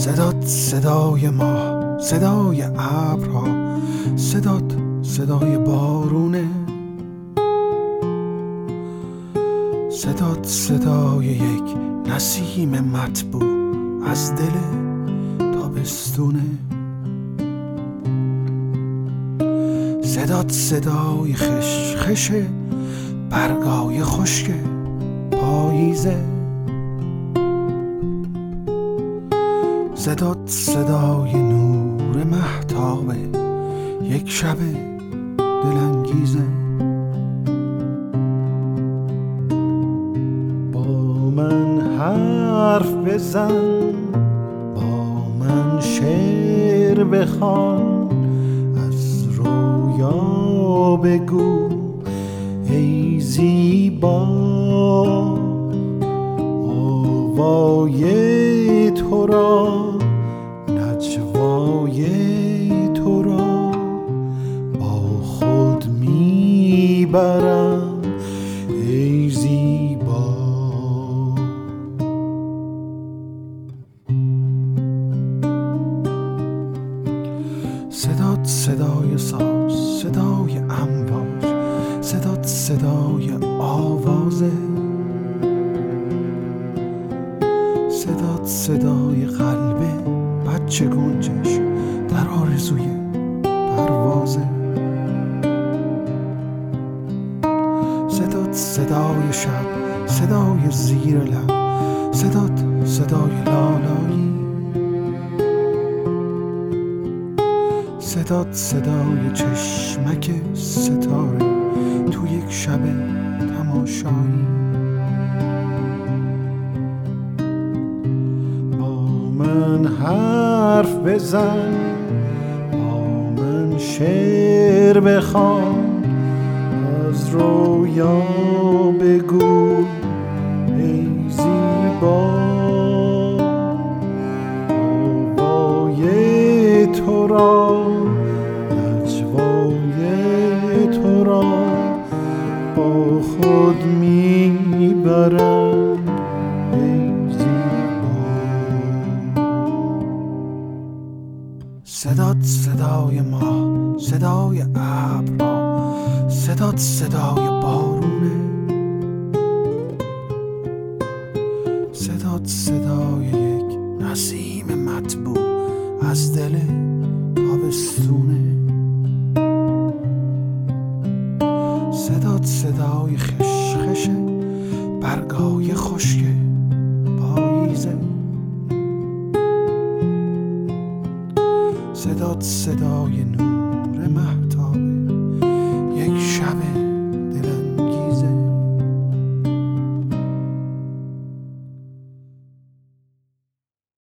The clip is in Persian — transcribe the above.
صدات صدای ماه، صدای ابرها، صدات صدای بارونه، صدات صدای یک نسیم مطبوع از دل تابستونه، صدات صدای خشخش برگای خشک پاییزه، صدات صدای نور مهتاب یک شب دلانگیزه. با من حرف بزن، با من شعر بخوان، از رویا بگو ای زیبا، آوای تو را، نجوای تو را با خود میبرم ای زیبا. صدات صدای ساز، صدای امواج، صدات صدای آوازه، صدات صدای قلب بچه گنجش در آرزوی پروازه، صدات صدای شب، صدای زیر لب، صدات صدای لالایی، صدات صدای چشمک ستاره تو یک شب تماشایی. با من حرف بزن، با من شعر بخوان، از رویا بگو ای زیبا، آوای تو را، نجوای تو را با خود میبرم ای زیبا. صدات صدای ماه، صدای ابرها، صدات صدای بارونه، صدات صدای یک نسیم مطبوع از دل تابستونه، صدات صدای خشخش برگای خشک پاییزه، صدات صدای نور